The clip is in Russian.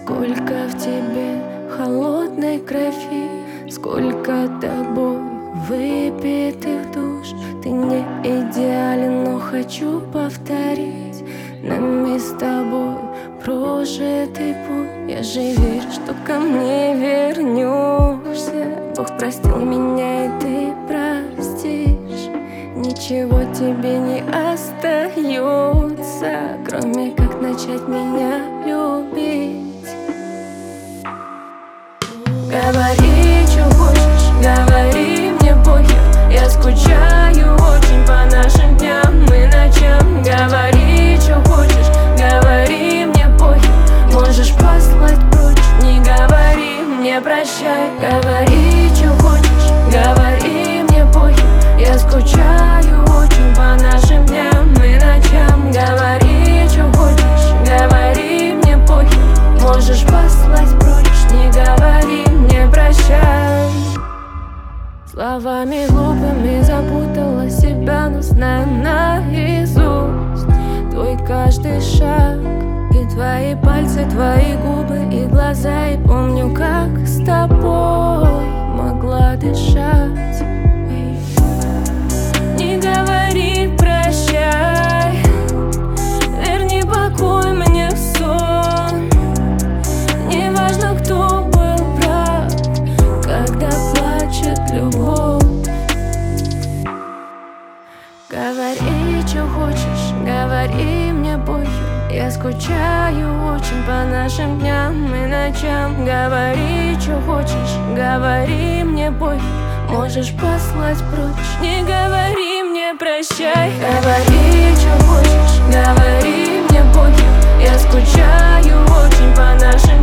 Сколько в тебе холодной крови, сколько тобой выпитых душ. Ты не идеален, но хочу повторить нами с тобой прожитый путь. Я же верю, что ко мне вернешься. Бог простил меня, и ты простишь. Ничего тебе не остается, кроме как начать меня любить. Говори, что хочешь, говори, мне похер. Я скучаю очень по нашим дням и ночам. Говори, что хочешь, говори, мне похер. Можешь послать прочь, не говори мне прощай. Говори, что хочешь, говори, мне похер. Я скучаю очень по нашим дням и ночам. Говори, что хочешь, говори, мне похер. Можешь послать прочь, не говори мне прощай. Словами глупыми запутала себя, но знаю наизусть твой каждый шаг. И твои пальцы, твои губы и глаза. И помню, как с тобой могла дышать. Не говори прощай, верни покой мне в сон. Не важно, кто был прав, когда плачет любовь. Говори, что хочешь, говори, мне похер. Я скучаю очень по нашим дням и ночам. Говори, что хочешь, говори, мне похер. Можешь послать прочь, не говори мне прощай. Говори, что хочешь, говори, мне похер. Я скучаю очень по нашим